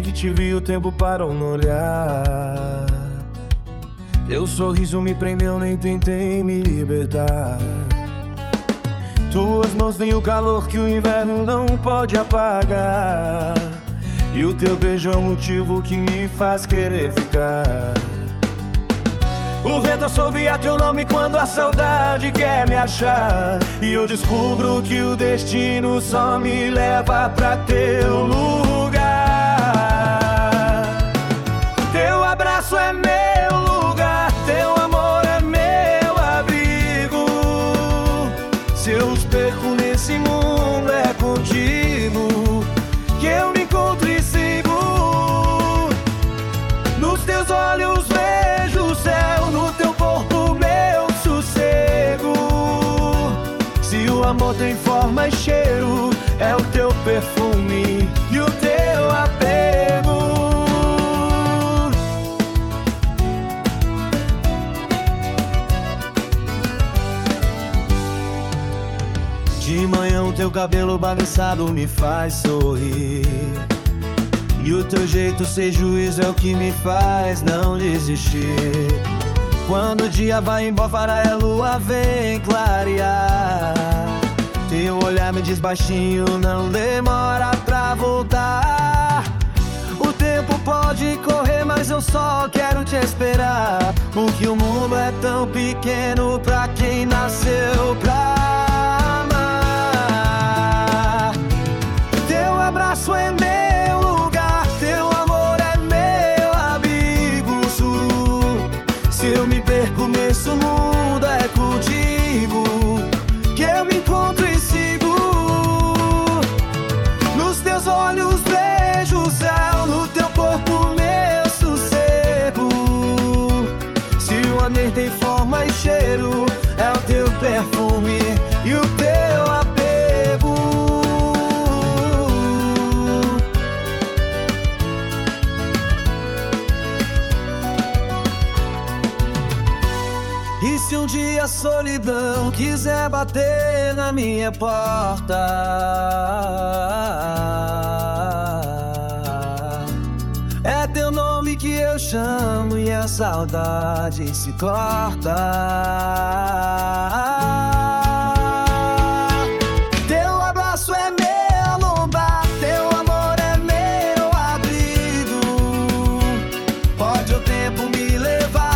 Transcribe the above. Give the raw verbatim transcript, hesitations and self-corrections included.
que te vi o tempo parou no olhar. Teu sorriso me prendeu, nem tentei me libertar. Tuas mãos têm o calor que o inverno não pode apagar. E o teu beijo é o motivo que me faz querer ficar. O vento assovia teu nome quando a saudade quer me achar. E eu descubro que o destino só me leva pra teu lugar. Teu abraço é meu lugar, teu amor é meu abrigo. Se eu os perco nesse mundo é contigo que eu me encontro e sigo. Nos teus olhos vejo o céu, no teu corpo meu sossego. Se o amor tem forma e cheiro, é o teu perfume e o teu apego. De manhã o teu cabelo bagunçado me faz sorrir. E o teu jeito sem juízo é o que me faz não desistir. Quando o dia vai embora e a lua vem clarear, teu olhar me diz baixinho, não demora pra voltar. O tempo pode correr, mas eu só quero te esperar. Porque o mundo é tão pequeno pra quem nasceu pra amar. Teu abraço é meu lugar, teu amor é meu abrigo. Se eu me perco nesse mundo é contigo que eu me encontro e sigo. Nos teus olhos vejo o céu, no teu corpo meu sossego. Se o amor tem forma e cheiro, é o teu perfume e o teu apego. E se um dia a solidão quiser bater na minha porta, é teu nome que eu chamo e a saudade se corta. Teu abraço é meu lugar, teu amor é meu abrigo. Pode o tempo me levar,